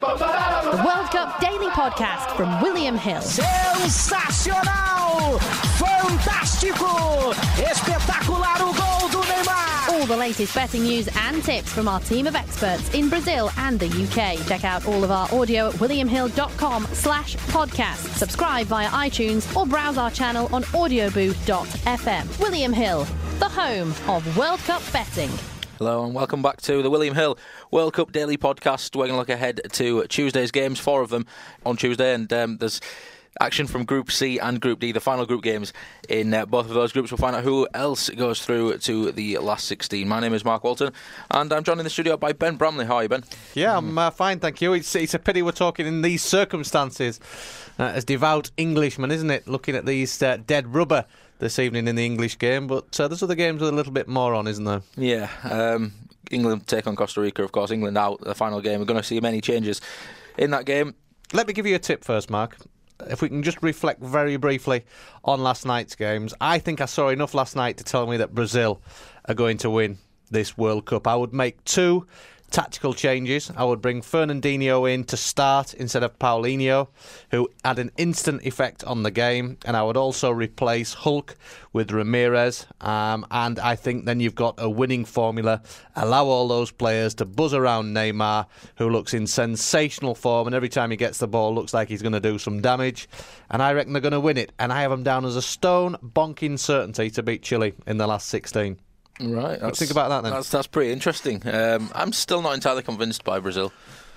The World Cup Daily Podcast from William Hill. Sensacional! Fantástico! Espetacular o gol do Neymar! All the latest betting news and tips from our team of experts in Brazil and the UK. Check out all of our audio at williamhill.com/podcast. Subscribe via iTunes or browse our channel on audiobooth.fm. William Hill, the home of World Cup betting. Hello and welcome back to the William Hill World Cup Daily Podcast. We're going to look ahead to Tuesday's games, 4 of them on Tuesday, and there's action from Group C and Group D, the final group games in both of those groups. We'll find out who else goes through to the last 16. My name is Mark Walton, and I'm joined in the studio by Ben Bramley. How are you, Ben? Yeah, I'm fine, thank you. It's a pity we're talking in these circumstances as devout Englishmen, isn't it? Looking at these dead rubber this evening in the English game, but there's other games with a little bit more on, isn't there? Yeah, England take on Costa Rica, of course. England out, the final game. We're going to see many changes in that game. Let me give you a tip first, Mark. If we can just reflect very briefly on last night's games, I think I saw enough last night to tell me that Brazil are going to win this World Cup. I would make 2 tactical changes. I would bring Fernandinho in to start instead of Paulinho, who had an instant effect on the game, and I would also replace Hulk with Ramirez, and I think then you've got a winning formula. Allow all those players to buzz around Neymar, who looks in sensational form, and every time he gets the ball looks like he's going to do some damage, and I reckon they're going to win it, and I have them down as a stone bonking certainty to beat Chile in the last 16. Right. What do you think about that then? That's pretty interesting. I'm still not entirely convinced by Brazil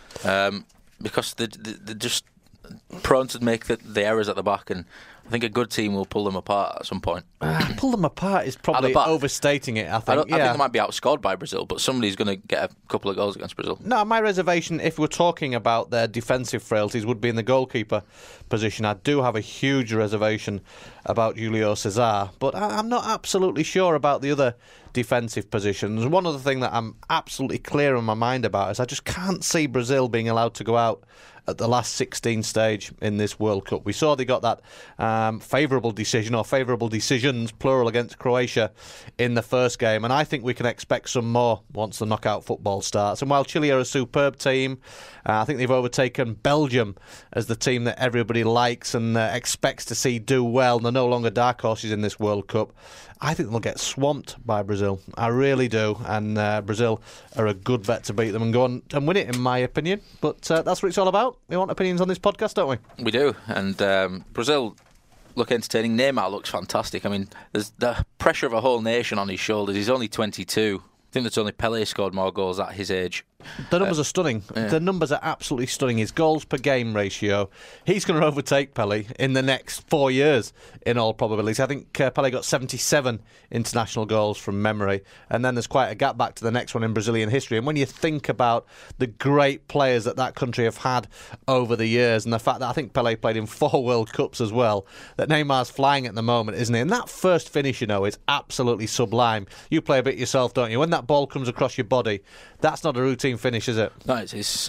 because they're just prone to make the errors at the back, and I think a good team will pull them apart at some point. Pull them apart is probably overstating it, I think. I think they might be outscored by Brazil, but somebody's going to get a couple of goals against Brazil. No, my reservation, if we're talking about their defensive frailties, would be in the goalkeeper position. I do have a huge reservation about Julio Cesar, but I'm not absolutely sure about the other defensive positions. One other thing that I'm absolutely clear in my mind about is I just can't see Brazil being allowed to go out at the last 16 stage in this World Cup. We saw they got that favourable decision, or favourable decisions, plural, against Croatia in the first game, and I think we can expect some more once the knockout football starts. And while Chile are a superb team, I think they've overtaken Belgium as the team that everybody likes and expects to see do well, and they're no longer dark horses in this World Cup. I think they'll get swamped by Brazil. I really do. And Brazil are a good bet to beat them and go on and win it, in my opinion. But that's what it's all about. We want opinions on this podcast, don't we? We do. And Brazil look entertaining. Neymar looks fantastic. I mean, there's the pressure of a whole nation on his shoulders. He's only 22. I think that's only Pelé scored more goals at his age. The numbers are stunning. Yeah. The numbers are absolutely stunning. His goals per game ratio, he's going to overtake Pelé in the next 4 years, in all probability. I think Pelé got 77 international goals from memory, and then there's quite a gap back to the next one in Brazilian history. And when you think about the great players that country have had over the years, and the fact that I think Pelé played in 4 World Cups as well, that Neymar's flying at the moment, isn't he? And that first finish, is absolutely sublime. You play a bit yourself, don't you? When that ball comes across your body, that's not a routine finish, is it? No, it's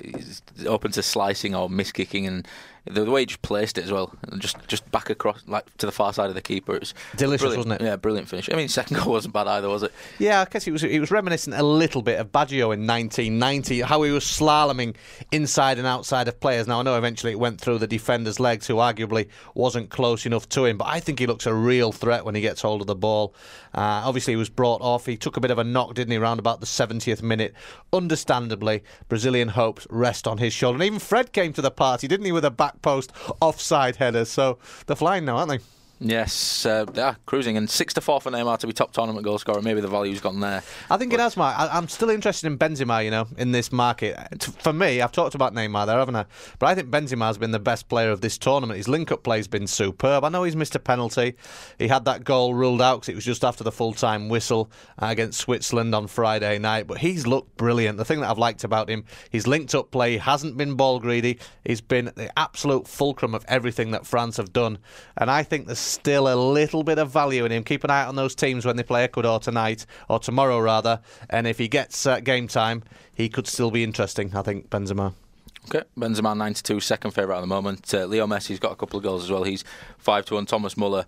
open to slicing or miskicking, and the way he just placed it as well, just back across, like to the far side of the keeper. It was delicious, wasn't it? Yeah, brilliant finish. I mean, second goal wasn't bad either, was it? Yeah, I guess it was reminiscent a little bit of Baggio in 1990, how he was slaloming inside and outside of players. Now, I know eventually it went through the defender's legs, who arguably wasn't close enough to him, but I think he looks a real threat when he gets hold of the ball. Obviously, he was brought off. He took a bit of a knock, didn't he, around about the 70th minute. Understandably, Brazilian hopes rest on his shoulder. And even Fred came to the party, didn't he, with a back post offside header. So they're flying now, aren't they? Yes, they are cruising, and 6-4 for Neymar to be top tournament goal scorer. Maybe the value's gone there. I think it has, Mark. I'm still interested in Benzema, in this market. For me, I've talked about Neymar there, haven't I? But I think Benzema's been the best player of this tournament. His link-up play's been superb. I know he's missed a penalty. He had that goal ruled out because it was just after the full-time whistle against Switzerland on Friday night. But he's looked brilliant. The thing that I've liked about him, his linked-up play hasn't been ball-greedy. He's been the absolute fulcrum of everything that France have done. And I think there's still a little bit of value in him. Keep an eye out on those teams when they play Ecuador tonight, or tomorrow rather, and if he gets game time, he could still be interesting, I think, Benzema. Okay, Benzema 92, second favourite at the moment. Leo Messi's got a couple of goals as well. He's 5-1. Thomas Muller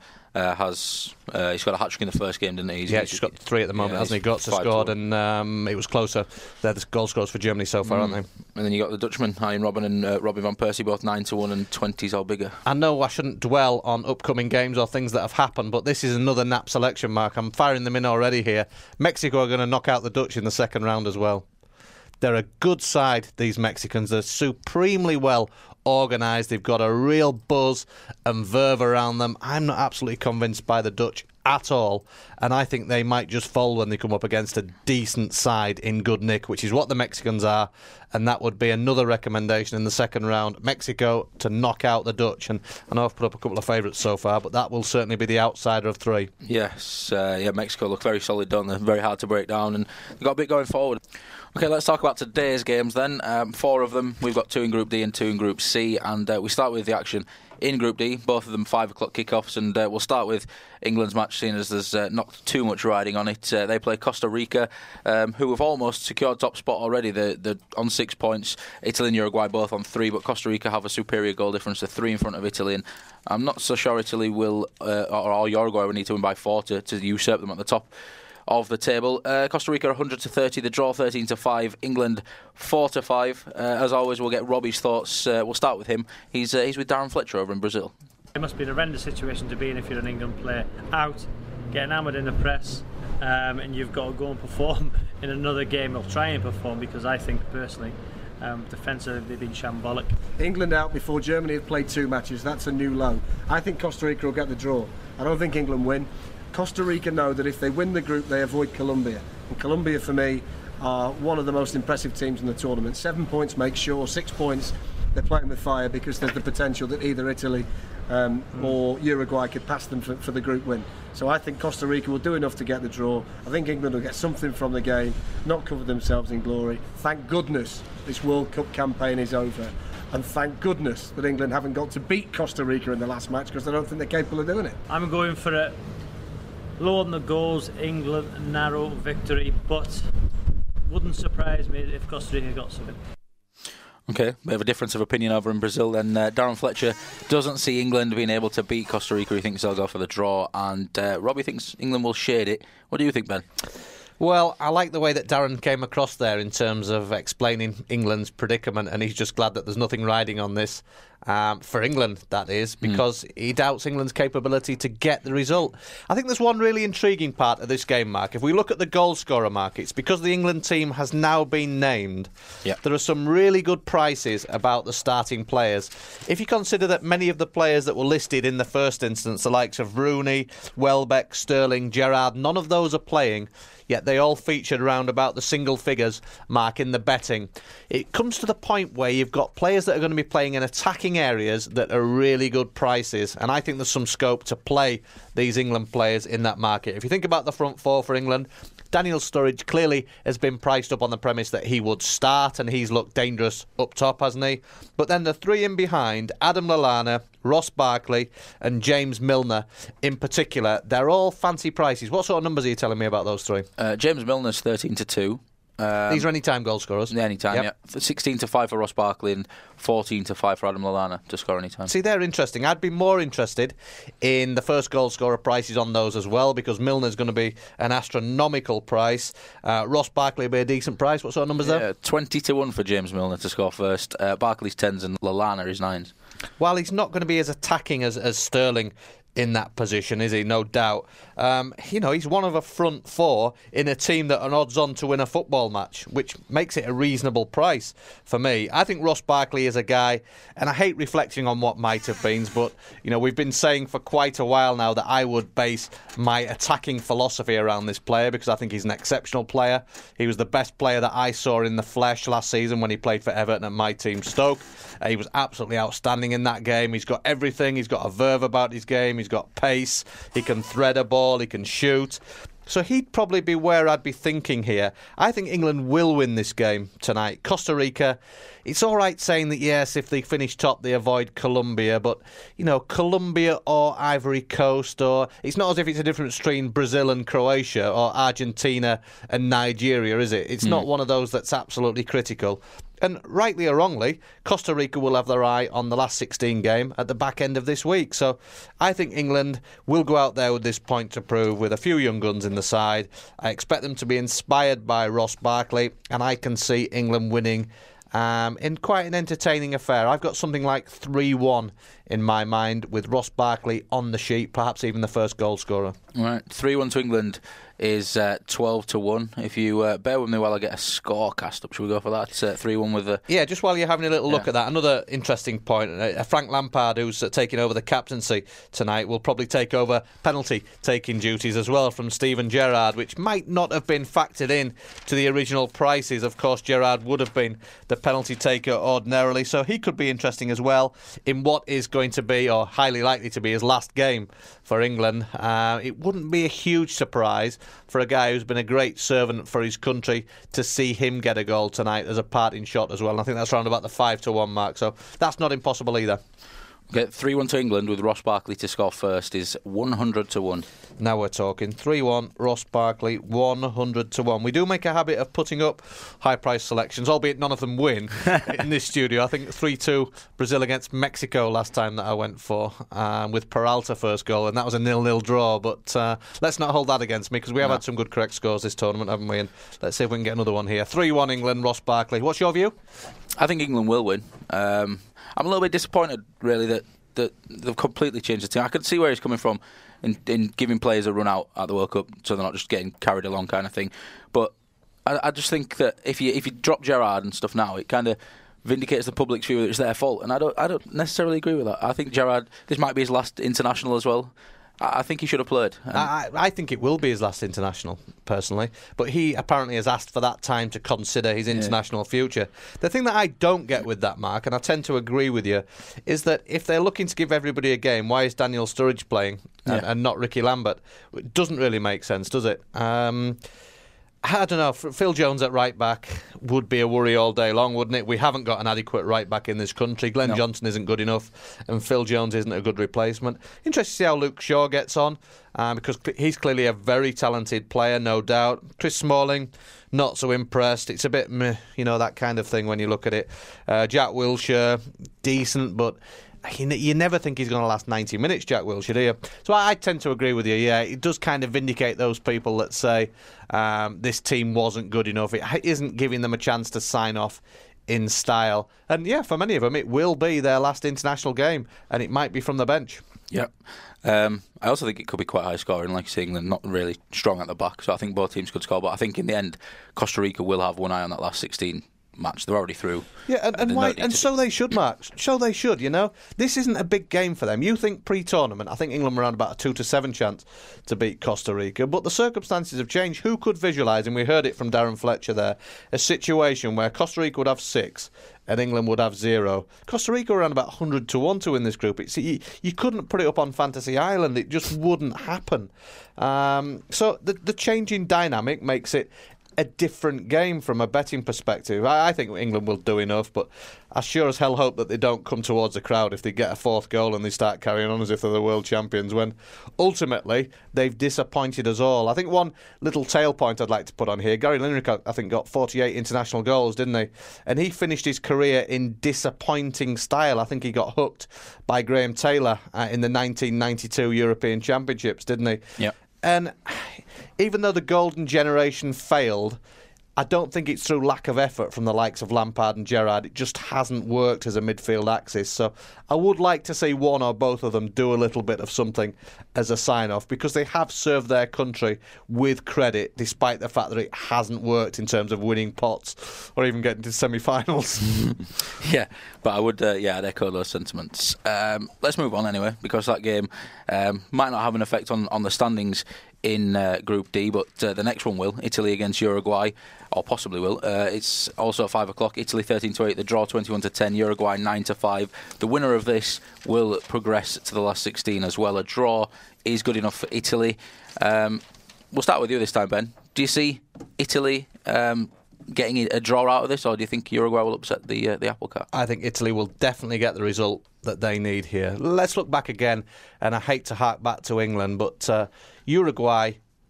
he's got a hat-trick in the first game, didn't he? He's got 3 at the moment, hasn't he? Götze scored, and it was closer. They're the goal scorers for Germany so far, aren't they? And then you got the Dutchman, Arjen Robben and Robin van Persie, both 9-1 and 20s all bigger. I know I shouldn't dwell on upcoming games or things that have happened, but this is another nap selection, Mark. I'm firing them in already here. Mexico are going to knock out the Dutch in the second round as well. They're a good side, these Mexicans. They're supremely well organised. They've got a real buzz and verve around them. I'm not absolutely convinced by the Dutch at all, and I think they might just fold when they come up against a decent side in good nick, which is what the Mexicans are, and that would be another recommendation in the second round. Mexico to knock out the Dutch, and I know I've put up a couple of favourites so far, but that will certainly be the outsider of 3. Yes, Mexico look very solid, don't they? Very hard to break down, and they've got a bit going forward. Okay, let's talk about today's games then. 4 of them. We've got 2 in Group D and 2 in Group C, and we start with the action in Group D, both of them 5 o'clock kickoffs, and we'll start with England's match, seeing as there's not too much riding on it. They play Costa Rica, who have almost secured top spot already. They're on 6 points. Italy and Uruguay both on 3, but Costa Rica have a superior goal difference. They're 3 in front of Italy, and I'm not so sure Italy will, or Uruguay will need to win by 4 to usurp them at the top of the table. Costa Rica 100-30, the draw 13-5, England 4-5. As always, we'll get Robbie's thoughts. We'll start with him. He's with Darren Fletcher over in Brazil. It must be a horrendous situation to be in if you're an England player. Out, getting hammered in the press, and you've got to go and perform in another game, or try and perform, because I think personally defensively they've been shambolic. England out before Germany have played 2 matches. That's a new low. I think Costa Rica will get the draw. I don't think England win. Costa Rica know that if they win the group, they avoid Colombia. And Colombia, for me, are one of the most impressive teams in the tournament. 7 points, make sure. 6 points, they're playing with fire, because there's the potential that either Italy or Uruguay could pass them for the group win. So I think Costa Rica will do enough to get the draw. I think England will get something from the game, not cover themselves in glory. Thank goodness this World Cup campaign is over. And thank goodness that England haven't got to beat Costa Rica in the last match, because I don't think they're capable of doing it. I'm going for a low on the goals, England narrow victory, but wouldn't surprise me if Costa Rica got something. Okay, bit of a difference of opinion over in Brazil then. Darren Fletcher doesn't see England being able to beat Costa Rica. He thinks they'll go for the draw, and Robbie thinks England will shade it. What do you think, Ben? Well, I like the way that Darren came across there in terms of explaining England's predicament, and he's just glad that there's nothing riding on this. For England, that is, because he doubts England's capability to get the result. I think there's one really intriguing part of this game, Mark. If we look at the goal scorer markets, because the England team has now been named, there are some really good prices about the starting players. If you consider that many of the players that were listed in the first instance, the likes of Rooney, Welbeck, Sterling, Gerrard, none of those are playing, yet they all featured around about the single figures mark in the betting. It comes to the point where you've got players that are going to be playing in attacking areas that are really good prices, and I think there's some scope to play these England players in that market. If you think about the front 4 for England, Daniel Sturridge clearly has been priced up on the premise that he would start, and he's looked dangerous up top, hasn't he? But then the 3 in behind, Adam Lallana, Ross Barkley and James Milner in particular, they're all fancy prices. What sort of numbers are you telling me about those 3? James Milner's 13-2. These are anytime goal scorers? Anytime, yep. 16-5 for Ross Barkley and 14-5 for Adam Lallana to score anytime. See, they're interesting. I'd be more interested in the first goal scorer prices on those as well, because Milner's going to be an astronomical price. Ross Barkley will be a decent price. What sort of numbers there? 20-1 for James Milner to score first. Barkley's 10s and Lallana is 9s. While he's not going to be as attacking as Sterling in that position, is he? No doubt. He's one of a front 4 in a team that are odds-on to win a football match, which makes it a reasonable price for me. I think Ross Barkley is a guy, and I hate reflecting on what might have been, but we've been saying for quite a while now that I would base my attacking philosophy around this player, because I think he's an exceptional player. He was the best player that I saw in the flesh last season when he played for Everton at my team Stoke. He was absolutely outstanding in that game. He's got everything. He's got a verve about his game. He's got pace. He can thread a ball. He can shoot. So he'd probably be where I'd be thinking here. I think England will win this game tonight. Costa Rica, it's all right saying that, yes, if they finish top, they avoid Colombia. But, Colombia or Ivory Coast, or it's not as if it's a difference between Brazil and Croatia or Argentina and Nigeria, is it? It's not one of those that's absolutely critical. And rightly or wrongly, Costa Rica will have their eye on the last 16 game at the back end of this week. So I think England will go out there with this point to prove, with a few young guns in the side. I expect them to be inspired by Ross Barkley, and I can see England winning in quite an entertaining affair. I've got something like 3-1 in my mind, with Ross Barkley on the sheet, perhaps even the first goal scorer. Right, 3-1 to England is 12-1. If you bear with me while I get a score cast up, should we go for that? 3-1 with the... Yeah, just while you're having a little look at that, another interesting point. Frank Lampard, who's taking over the captaincy tonight, will probably take over penalty-taking duties as well from Steven Gerrard, which might not have been factored in to the original prices. Of course, Gerrard would have been the penalty taker ordinarily, so he could be interesting as well in what is going to be, or highly likely to be, his last game for England. It wouldn't be a huge surprise for a guy who's been a great servant for his country to see him get a goal tonight as a parting shot as well. And I think that's around about the 5-1 mark, so that's not impossible either. Okay, 3-1 to England with Ross Barkley to score first is 100-1. Now we're talking 3-1, Ross Barkley, 100-1. We do make a habit of putting up high-priced selections, albeit none of them win in this studio. I think 3-2 Brazil against Mexico last time that I went for, with Peralta first goal, and that was a 0-0 draw. But let's not hold that against me, because we have had some good correct scores this tournament, haven't we? And let's see if we can get another one here. 3-1 England, Ross Barkley. What's your view? I think England will win. I'm a little bit disappointed, really, that they've completely changed the team. I can see where he's coming from in giving players a run out at the World Cup, so they're not just getting carried along, kind of thing. But I just think that if you drop Gerrard and stuff now, it kind of vindicates the public's view that it's their fault, and I don't necessarily agree with that. I think Gerrard, this might be his last international as well. I think he should have played. I think it will be his last international, personally. But he apparently has asked for that time to consider his international future. The thing that I don't get with that, Mark, and I tend to agree with you, is that if they're looking to give everybody a game, why is Daniel Sturridge playing and not Ricky Lambert? It doesn't really make sense, does it? I don't know. Phil Jones at right back would be a worry all day long, wouldn't it? We haven't got an adequate right back in this country. Glenn Johnson isn't good enough, and Phil Jones isn't a good replacement. Interested to see how Luke Shaw gets on, because he's clearly a very talented player, no doubt. Chris Smalling, not so impressed. It's a bit meh, that kind of thing when you look at it. Jack Wilshere, decent, but you never think he's going to last 90 minutes, Jack Wilshere, do you? So I tend to agree with you, yeah. It does kind of vindicate those people that say this team wasn't good enough. It isn't giving them a chance to sign off in style. And yeah, for many of them, it will be their last international game, and it might be from the bench. Yep. I also think it could be quite high scoring, like you say, England not really strong at the back, so I think both teams could score. But I think in the end, Costa Rica will have one eye on that last 16 match. They're already through. Yeah, and why? And so they should, Mark. So they should. This isn't a big game for them. You think pre-tournament, I think England were around about a 2-7 chance to beat Costa Rica, but the circumstances have changed. Who could visualise, and we heard it from Darren Fletcher there, a situation where Costa Rica would have 6 and England would have 0. Costa Rica were around about 100-1 to win this group. You couldn't put it up on Fantasy Island. It just wouldn't happen. So the changing dynamic makes it a different game from a betting perspective. I think England will do enough, but I sure as hell hope that they don't come towards the crowd if they get a 4th goal and they start carrying on as if they're the world champions, when ultimately they've disappointed us all. I think one little tail point I'd like to put on here, Gary Lineker, I think, got 48 international goals, didn't he? And he finished his career in disappointing style. I think he got hooked by Graham Taylor in the 1992 European Championships, didn't he? Yeah. And even though the golden generation failed, I don't think it's through lack of effort from the likes of Lampard and Gerrard. It just hasn't worked as a midfield axis. So I would like to see one or both of them do a little bit of something as a sign-off, because they have served their country with credit, despite the fact that it hasn't worked in terms of winning pots or even getting to semi-finals. Yeah, but I would, I'd echo those sentiments. Let's move on anyway, because that game might not have an effect on the standings in Group D, but the next one will. Italy against Uruguay, or possibly will. It's also at 5 o'clock. Italy 13-8, the draw 21-10, Uruguay 9-5. The winner of this will progress to the last 16 as well. A draw is good enough for Italy. We'll start with you this time, Ben. Do you see Italy getting a draw out of this, or do you think Uruguay will upset the apple cart? I think Italy will definitely get the result that they need here. Let's look back again, and I hate to hark back to England, but Uruguay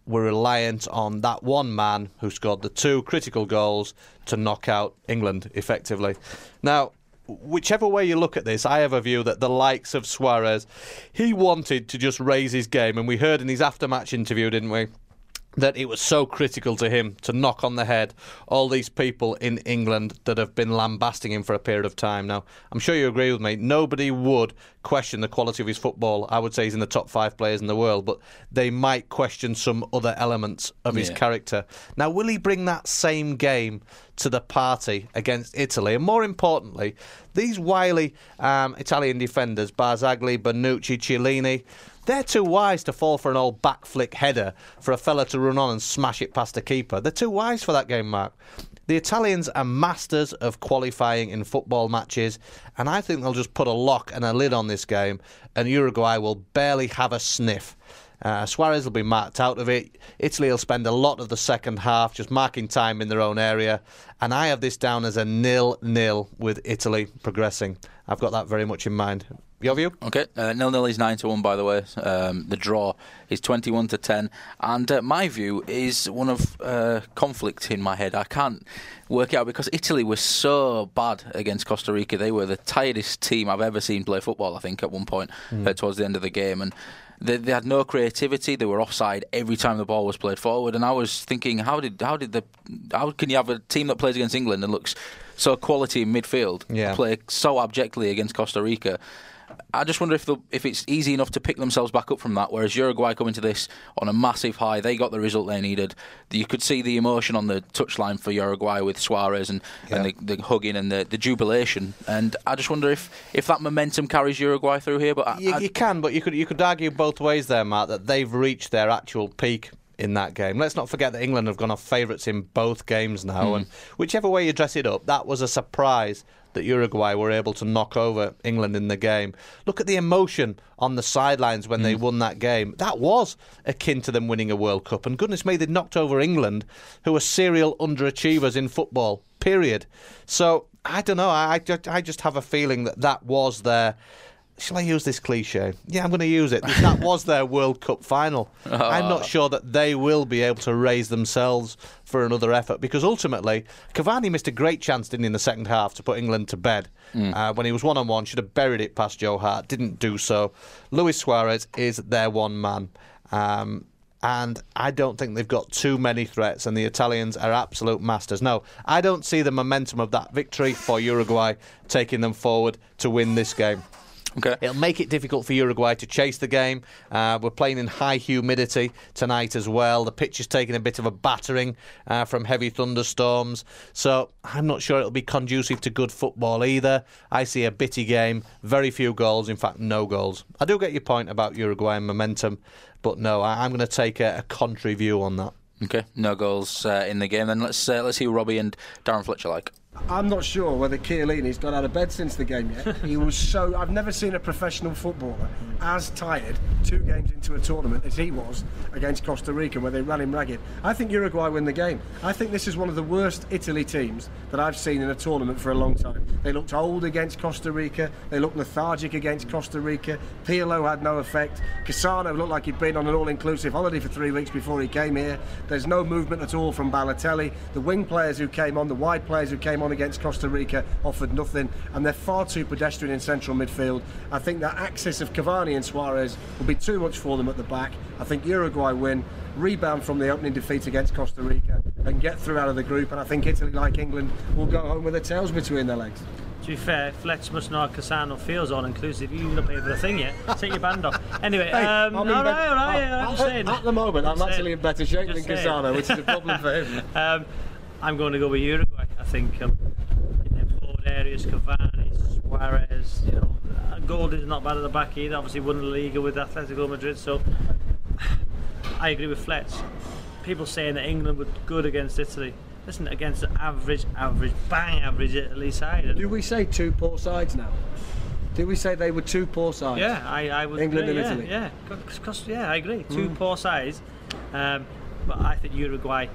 were reliant on that one man who scored the 2 critical goals to knock out England effectively. Now, whichever way you look at this, I have a view that the likes of Suarez, he wanted to just raise his game, and we heard in his after-match interview, didn't we, that it was so critical to him to knock on the head all these people in England that have been lambasting him for a period of time now. I'm sure you agree with me. Nobody would question the quality of his football. I would say he's in the top 5 players in the world, but they might question some other elements of his character. Now, will he bring that same game to the party against Italy? And more importantly, these wily Italian defenders, Barzagli, Bonucci, Chiellini, they're too wise to fall for an old back flick header for a fella to run on and smash it past the keeper. They're too wise for that game, Mark. The Italians are masters of qualifying in football matches, and I think they'll just put a lock and a lid on this game, and Uruguay will barely have a sniff. Suarez will be marked out of it. Italy will spend a lot of the second half just marking time in their own area, and I have this down as a 0-0 with Italy progressing. I've got that very much in mind. Your view? Okay, 0-0 is 9-1, by the way. The draw is 21-10, and my view is one of conflict in my head. I can't work it out because Italy was so bad against Costa Rica. They were the tiredest team I've ever seen play football, I think, at one point towards the end of the game, and they had no creativity. They were offside every time the ball was played forward, and I was thinking, how can you have a team that plays against England and looks so quality in midfield play so abjectly against Costa Rica? I just wonder if it's easy enough to pick themselves back up from that, whereas Uruguay come into this on a massive high. They got the result they needed. You could see the emotion on the touchline for Uruguay with Suarez and the hugging and the jubilation. And I just wonder if that momentum carries Uruguay through here. But you can, but you could argue both ways there, Mark, that they've reached their actual peak in that game. Let's not forget that England have gone off favourites in both games now, and whichever way you dress it up, that was a surprise that Uruguay were able to knock over England in the game. Look at the emotion on the sidelines when they won that game. That was akin to them winning a World Cup, and goodness me, they'd knocked over England, who are serial underachievers in football, period. So, I don't know, I just have a feeling that was their... Shall I use this cliche? Yeah, I'm going to use it. That was their World Cup final. I'm not sure that they will be able to raise themselves for another effort, because ultimately, Cavani missed a great chance, didn't he, in the second half to put England to bed. When he was one-on-one, should have buried it past Joe Hart, didn't do so. Luis Suarez is their one man. And I don't think they've got too many threats, and the Italians are absolute masters. No, I don't see the momentum of that victory for Uruguay taking them forward to win this game. Okay. It'll make it difficult for Uruguay to chase the game. We're playing in high humidity tonight as well. The pitch is taking a bit of a battering from heavy thunderstorms. So I'm not sure it'll be conducive to good football either. I see a bitty game, very few goals, in fact no goals. I do get your point about Uruguay and momentum, but no, I'm going to take a contrary view on that. Okay, no goals in the game. Then let's see who Robbie and Darren Fletcher like. I'm not sure whether Chiellini's got out of bed since the game yet. He was so... I've never seen a professional footballer as tired 2 games into a tournament as he was against Costa Rica, where they ran him ragged. I think Uruguay win the game. I think this is one of the worst Italy teams that I've seen in a tournament for a long time. They looked old against Costa Rica. They looked lethargic against Costa Rica. Pirlo had no effect. Cassano looked like he'd been on an all-inclusive holiday for 3 weeks before he came here. There's no movement at all from Balotelli. The wing players who came on, the wide players who came on against Costa Rica offered nothing, and they're far too pedestrian in central midfield. I think that axis of Cavani and Suarez will be too much for them at the back. I think Uruguay win, rebound from the opening defeat against Costa Rica and get through out of the group, and I think Italy, like England, will go home with their tails between their legs. To be fair, Fletch must know how Cassano feels all-inclusive. You've not paid for the thing yet. Take your band off. Anyway, I'm saying... At the moment, I'm actually in better shape than Cassano, which is a problem for him. I'm going to go with Uruguay. I think in their forward areas, Cavani, Suarez, Gold is not bad at the back either. Obviously won the Liga with Atletico Madrid, so I agree with Fletch. People saying that England were good against Italy. Listen, against the average Italy side. Do we say 2 poor sides now? Did we say they were 2 poor sides? Yeah, I would England agree, and Italy. Yeah, I agree. 2 poor sides, but I think Uruguay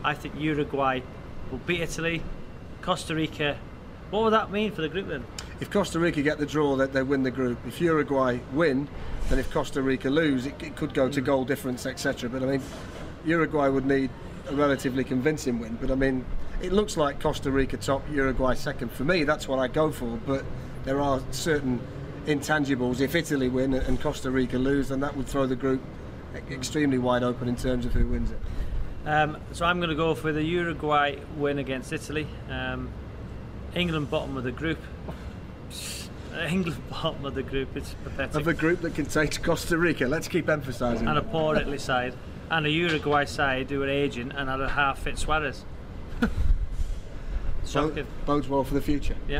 will beat Italy. Costa Rica, what would that mean for the group then? If Costa Rica get the draw, that they win the group. If Uruguay win, then if Costa Rica lose, it could go to goal difference, etc. But I mean, Uruguay would need a relatively convincing win, but I mean, it looks like Costa Rica top, Uruguay second. For me, that's what I go for, but there are certain intangibles. If Italy win and Costa Rica lose, then that would throw the group extremely wide open in terms of who wins it. So I'm going to go for the Uruguay win against Italy. England bottom of the group. England bottom of the group, it's pathetic. Of a group that contains Costa Rica, let's keep emphasising. And a poor Italy side. And a Uruguay side who are aging and had a half-fit Suarez. Shocking. Bodes well for the future. Yeah.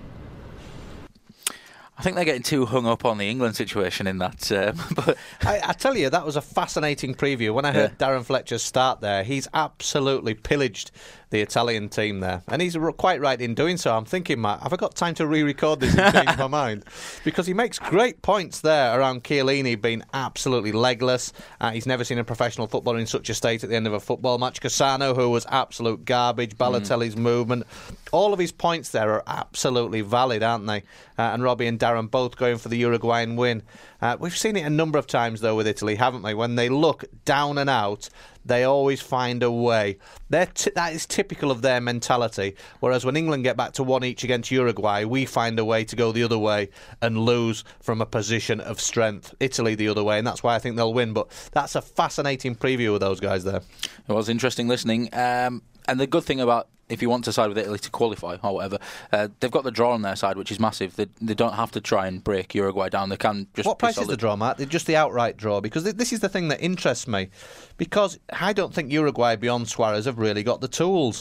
I think they're getting too hung up on the England situation in that. But I tell you, that was a fascinating preview. When I heard Darren Fletcher start there, he's absolutely pillaged the Italian team there. And he's quite right in doing so. I'm thinking, Matt, have I got time to re-record this and change my mind? Because he makes great points there around Chiellini being absolutely legless. He's never seen a professional footballer in such a state at the end of a football match. Cassano, who was absolute garbage. Balotelli's movement. All of his points there are absolutely valid, aren't they? And Robbie and Darren both going for the Uruguayan win. We've seen it a number of times, though, with Italy, haven't we? When they look down and out, they always find a way. That is typical of their mentality. Whereas when England get back to 1 each against Uruguay, we find a way to go the other way and lose from a position of strength. Italy the other way, and that's why I think they'll win. But that's a fascinating preview of those guys there. It was interesting listening. And the good thing about, if you want to side with Italy to qualify or whatever, they've got the draw on their side, which is massive. They don't have to try and break Uruguay down. They can just. What price is the draw, Matt? Just the outright draw? Because this is the thing that interests me. Because I don't think Uruguay, beyond Suarez, have really got the tools.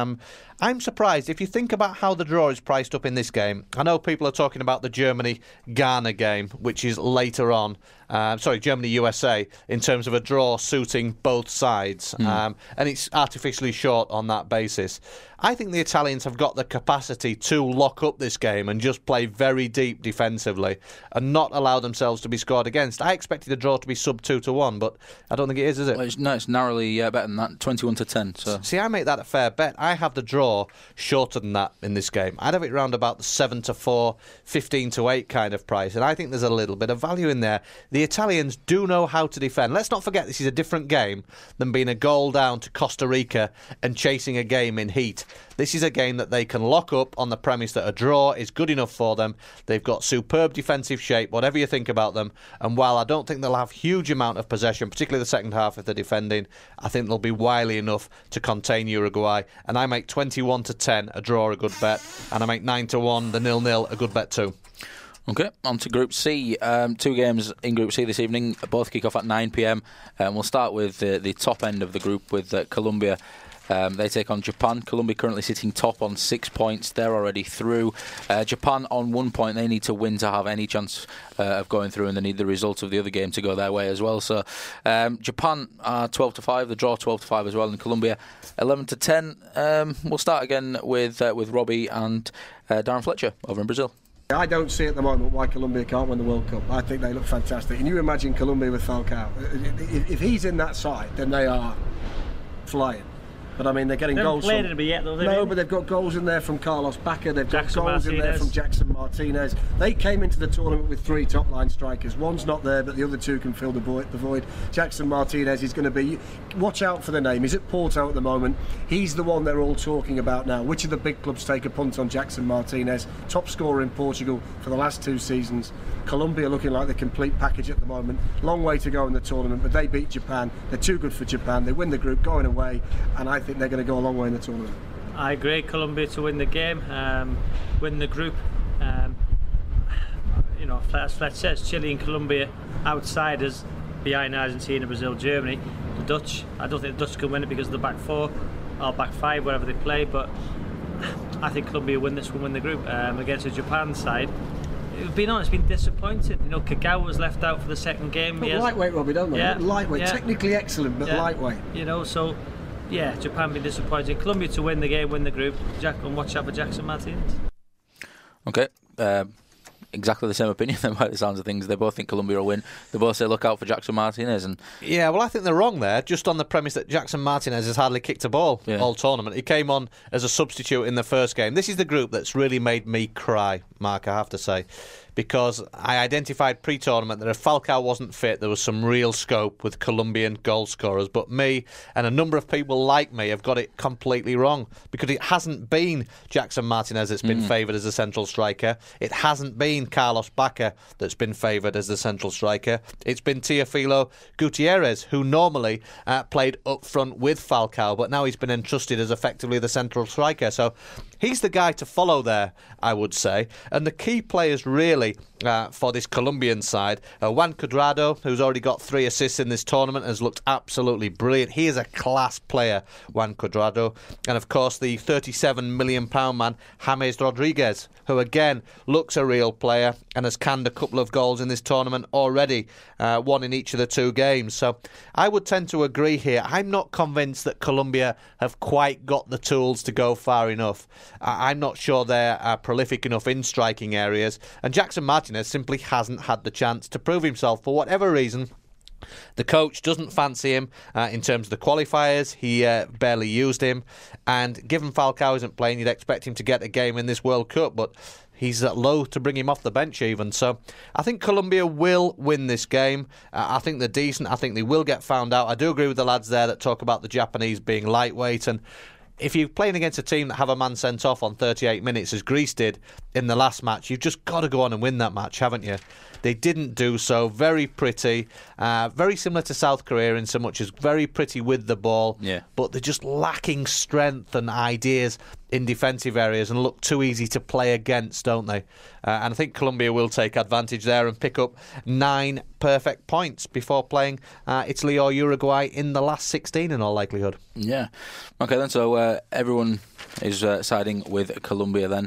I'm surprised. If you think about how the draw is priced up in this game, I know people are talking about the Germany-Ghana game, which is later on. Germany-USA, in terms of a draw suiting both sides. And it's artificially short on that basis. I think the Italians have got the capacity to lock up this game and just play very deep defensively and not allow themselves to be scored against. I expected the draw to be sub 2-1, but I don't think it is it? Well, it's narrowly better than that, 21-10. So. See, I make that a fair bet. I have the draw shorter than that in this game. I'd have it round about the 7-4, 15-8 kind of price, and I think there's a little bit of value in there. The Italians do know how to defend. Let's not forget this is a different game than being a goal down to Costa Rica and chasing a game in heat. This is a game that they can lock up on the premise that a draw is good enough for them. They've got superb defensive shape, whatever you think about them. And while I don't think they'll have huge amount of possession, particularly the second half if they're defending, I think they'll be wily enough to contain Uruguay. And I make 21-10 a draw a good bet, and I make 9-1 the 0-0 a good bet too. Okay, on to Group C. 2 games in Group C this evening. Both kick off at 9 p.m. We'll start with the top end of the group with Colombia. They take on Japan. Colombia currently sitting top on 6 points. They're already through. Japan on 1 point. They need to win to have any chance of going through, and they need the result of the other game to go their way as well. So Japan are 12-5. The draw 12-5 as well. And Colombia 11-10. We'll start again with Robbie and Darren Fletcher over in Brazil. I don't see at the moment why Colombia can't win the World Cup. I think they look fantastic. And you imagine Colombia with Falcao. If he's in that side, then they are flying. But I mean, they're getting goals. They haven't played it yet, though. No, but they've got goals in there from Carlos Bacca. They've got goals in there from Jackson Martinez. They came into the tournament with 3 top-line strikers. One's not there, but the other 2 can fill the void. Jackson Martinez is going to be. Watch out for the name. He's at Porto at the moment. He's the one they're all talking about now. Which of the big clubs take a punt on Jackson Martinez? Top scorer in Portugal for the last 2 seasons. Colombia looking like the complete package at the moment. Long way to go in the tournament, but they beat Japan. They're too good for Japan. They win the group going away, and I think they're going to go a long way in the tournament. I agree. Colombia to win the game, win the group. As Fletch says, Chile and Colombia outsiders behind Argentina, Brazil, Germany. The Dutch, I don't think the Dutch can win it because of the back 4 or back 5, wherever they play, but I think Colombia win this one, win the group against the Japan side. Being honest, been disappointed. Kagawa was left out for the second game. Lightweight, Robbie, don't they? Yeah, lightweight, yeah. Technically excellent, but lightweight. Japan been disappointed. Colombia to win the game, win the group. And watch out for Jackson Martinez. Okay, exactly the same opinion by the sounds of things. They both think Colombia will win. They both say look out for Jackson Martinez. And yeah, well, I think they're wrong there, just on the premise that Jackson Martinez has hardly kicked a ball all tournament. He came on as a substitute in the first game. This is the group that's really made me cry, Mark, I have to say, because I identified pre-tournament that if Falcao wasn't fit, there was some real scope with Colombian goal scorers. But me and a number of people like me have got it completely wrong, because it hasn't been Jackson Martinez that's been favoured as a central striker. It hasn't been Carlos Bacca that's been favoured as the central striker. It's been Teofilo Gutierrez, who normally played up front with Falcao, but now he's been entrusted as effectively the central striker. So he's the guy to follow there, I would say. And the key players really for this Colombian side, Juan Cuadrado, who's already got 3 assists in this tournament, has looked absolutely brilliant. He is a class player, Juan Cuadrado. And of course the £37 million man, James Rodriguez, who again looks a real player and has canned a couple of goals in this tournament already, one in each of the 2 games. So I would tend to agree here. I'm not convinced that Colombia have quite got the tools to go far enough. I'm not sure they're prolific enough in striking areas, and Jackson Martinez simply hasn't had the chance to prove himself for whatever reason. The coach doesn't fancy him in terms of the qualifiers. He barely used him, and given Falcao isn't playing, you'd expect him to get a game in this World Cup, but he's low to bring him off the bench even. So I think Colombia will win this game. I think they're decent. I think they will get found out. I do agree with the lads there that talk about the Japanese being lightweight, and if you're playing against a team that have a man sent off on 38 minutes, as Greece did in the last match, you've just got to go on and win that match, haven't you? They didn't do so. Very pretty. Very similar to South Korea in so much as very pretty with the ball. Yeah. But they're just lacking strength and ideas in defensive areas and look too easy to play against, don't they? And I think Colombia will take advantage there and pick up 9 perfect points before playing Italy or Uruguay in the last 16 in all likelihood. Yeah. Okay then, so everyone is siding with Colombia then.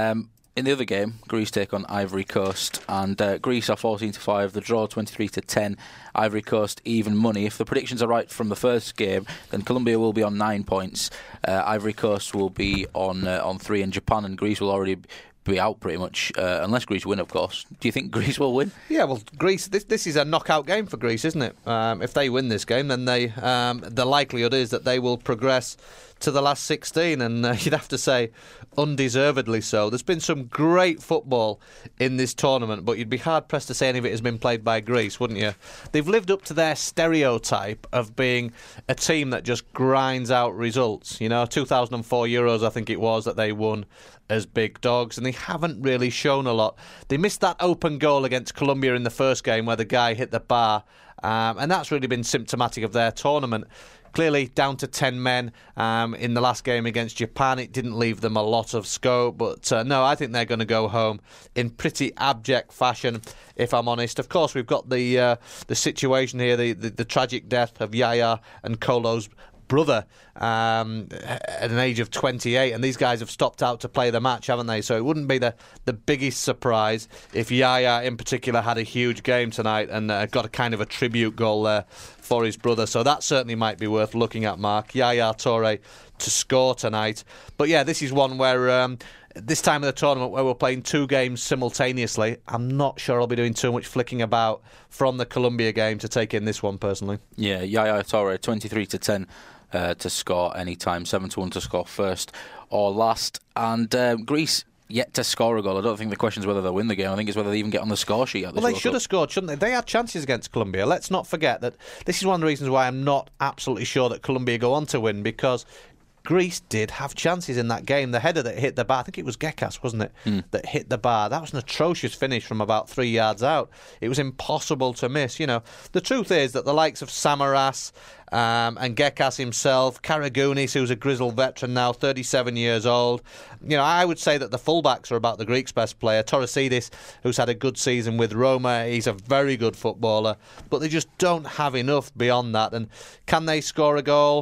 In the other game, Greece take on Ivory Coast, and Greece are 14-5, the draw 23-10, Ivory Coast even money. If the predictions are right from the first game, then Colombia will be on 9 points, Ivory Coast will be on 3, and Japan and Greece will already be out pretty much, unless Greece win, of course. Do you think Greece will win? Yeah, well, Greece, this is a knockout game for Greece, isn't it? If they win this game, then the likelihood is that they will progress to the last 16, and you'd have to say undeservedly so. There's been some great football in this tournament, but you'd be hard-pressed to say any of it has been played by Greece, wouldn't you? They've lived up to their stereotype of being a team that just grinds out results. 2004 Euros, I think it was, that they won as big dogs, and they haven't really shown a lot. They missed that open goal against Colombia in the first game where the guy hit the bar, and that's really been symptomatic of their tournament. Clearly down to 10 men in the last game against Japan. It didn't leave them a lot of scope, but no, I think they're going to go home in pretty abject fashion, if I'm honest. Of course, we've got the situation here, the tragic death of Yaya and Kolo's brother at an age of 28, and these guys have stopped out to play the match, haven't they? So it wouldn't be the biggest surprise if Yaya in particular had a huge game tonight and got a kind of a tribute goal there for his brother. So that certainly might be worth looking at, Mark. Yaya Toure to score tonight. But yeah, this is one where this time of the tournament where we're playing 2 games simultaneously, I'm not sure I'll be doing too much flicking about from the Colombia game to take in this one personally. Yeah, Yaya Toure 23-10 to score any time, 7-1 to score first or last, and Greece yet to score a goal. I don't think the question is whether they'll win the game. I think it's whether they even get on the score sheet at this Well, they should have scored, shouldn't they? They had chances against Colombia. Let's not forget that this is one of the reasons why I'm not absolutely sure that Colombia go on to win, because Greece did have chances in that game. The header that hit the bar, I think it was Gekas, wasn't it, that hit the bar. That was an atrocious finish from about 3 yards out. It was impossible to miss. The truth is that the likes of Samaras and Gekas himself, Karagounis, who's a grizzled veteran now, 37 years old. I would say that the fullbacks are about the Greeks' best player. Torosidis, who's had a good season with Roma, he's a very good footballer, but they just don't have enough beyond that. And can they score a goal?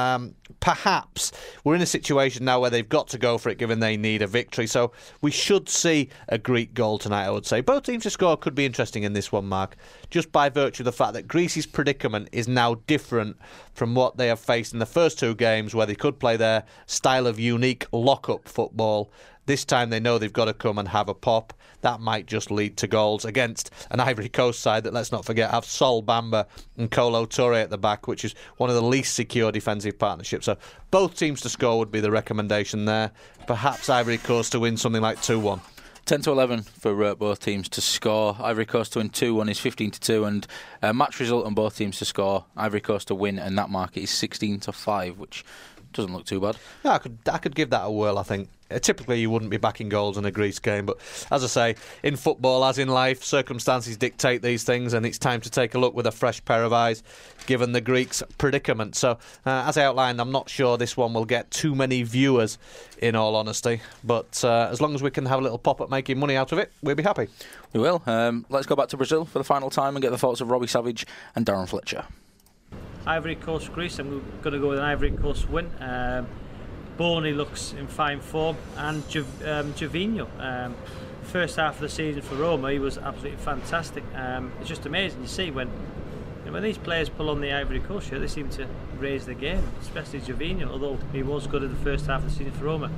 Perhaps. We're in a situation now where they've got to go for it, given they need a victory. So we should see a Greek goal tonight, I would say. Both teams to score could be interesting in this one, Mark, just by virtue of the fact that Greece's predicament is now different from what they have faced in the first 2 games, where they could play their style of unique lock-up football. This time they know they've got to come and have a pop. That might just lead to goals against an Ivory Coast side that, let's not forget, have Sol Bamba and Kolo Toure at the back, which is one of the least secure defensive partnerships. So both teams to score would be the recommendation there. Perhaps Ivory Coast to win something like 2-1. 10 to 11 for both teams to score. Ivory Coast to win 2-1 is 15-2, and match result on both teams to score. Ivory Coast to win, and that market is 16-5, which doesn't look too bad. Yeah, I could give that a whirl, I think. Typically, you wouldn't be backing goals in a Greece game, but as I say, in football, as in life, circumstances dictate these things, and it's time to take a look with a fresh pair of eyes, given the Greeks' predicament. So, as I outlined, I'm not sure this one will get too many viewers, in all honesty, but as long as we can have a little pop at making money out of it, we'll be happy. We will. Let's go back to Brazil for the final time and get the thoughts of Robbie Savage and Darren Fletcher. Ivory Coast, Greece, I'm going to go with an Ivory Coast win. Boney looks in fine form, and Gervinho. First half of the season for Roma, he was absolutely fantastic. It's just amazing. You see when these players pull on the Ivory Coast shirt, they seem to raise the game, especially Gervinho, although he was good in the first half of the season for Roma.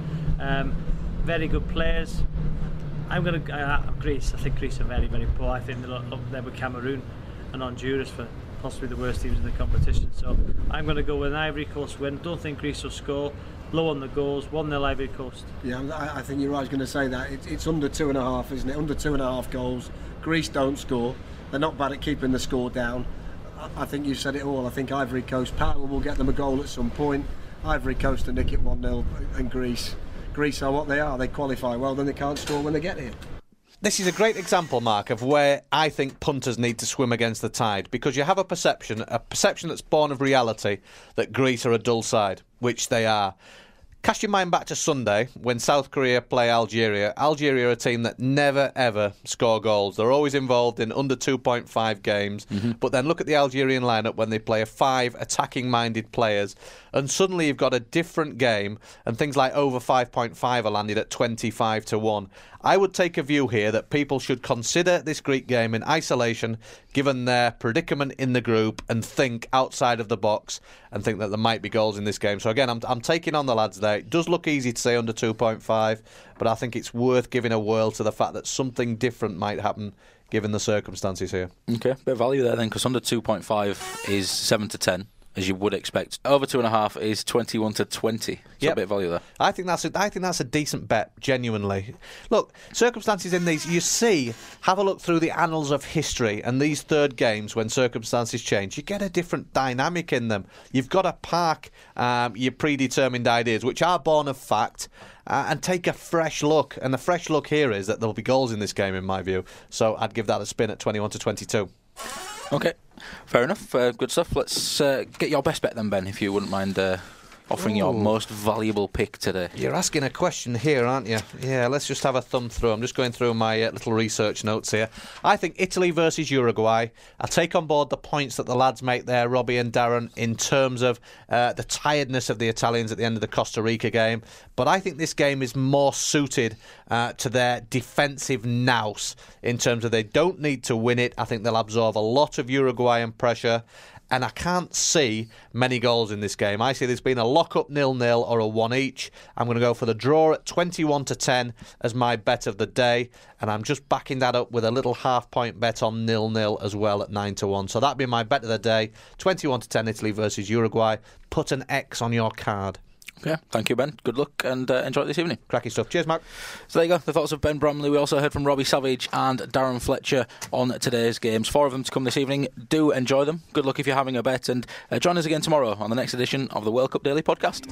Very good players. I'm going to Greece. I think Greece are very, very poor. I think they're up there with Cameroon and Honduras for possibly the worst teams in the competition. So I'm going to go with an Ivory Coast win. Don't think Greece will score. Low on the goals, 1-0 Ivory Coast. Yeah, I think you're right. I was going to say that. It's under 2.5, isn't it? Under 2.5 goals. Greece don't score. They're not bad at keeping the score down. I think you said it all. I think Ivory Coast, Power will get them a goal at some point. Ivory Coast to nick it 1-0, and Greece are what they are. They qualify well, then they can't score when they get here. This is a great example, Mark, of where I think punters need to swim against the tide, because you have a perception that's born of reality, that Greece are a dull side, which they are. Cast your mind back to Sunday when South Korea play Algeria. Algeria are a team that never, ever score goals. They're always involved in under 2.5 games. But then look at the Algerian lineup when they play 5 attacking-minded players, and suddenly you've got a different game, and things like over 5.5 are landed at 25-1. I would take a view here that people should consider this Greek game in isolation, given their predicament in the group, and think outside of the box and think that there might be goals in this game. So again, I'm taking on the lads there. It does look easy to say under 2.5, but I think it's worth giving a whirl to the fact that something different might happen given the circumstances here. Okay, bit of value there then, because under 2.5 is 7-10. As you would expect. Over 2.5 is 21-20. So a bit of value there. I think that's a decent bet, genuinely. Look, circumstances in these, you see, have a look through the annals of history, and these third games, when circumstances change, you get a different dynamic in them. You've got to park your predetermined ideas, which are born of fact, and take a fresh look. And the fresh look here is that there'll be goals in this game, in my view. So I'd give that a spin at 21-22. Okay, fair enough. Good stuff. Let's get your best bet then, Ben, if you wouldn't mind offering your most valuable pick today. You're asking a question here, aren't you? Yeah, let's just have a thumb through. I'm just going through my little research notes here. I think Italy versus Uruguay. I take on board the points that the lads make there, Robbie and Darren, in terms of the tiredness of the Italians at the end of the Costa Rica game. But I think this game is more suited to their defensive nous in terms of they don't need to win it. I think they'll absorb a lot of Uruguayan pressure. And I can't see many goals in this game. I see this being a lock-up 0-0 or a 1 each. I'm going to go for the draw at 21-10 as my bet of the day. And I'm just backing that up with a little half-point bet on 0-0 as well at 9-1. So that'd be my bet of the day. 21-10 Italy versus Uruguay. Put an X on your card. Okay, thank you, Ben. Good luck and enjoy it this evening. Cracky stuff. Cheers, Mark. So there you go, the thoughts of Ben Bromley. We also heard from Robbie Savage and Darren Fletcher on today's games. 4 of them to come this evening. Do enjoy them. Good luck if you're having a bet, and join us again tomorrow on the next edition of the World Cup Daily Podcast.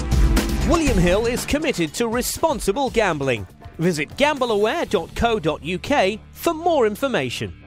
William Hill is committed to responsible gambling. Visit gambleaware.co.uk for more information.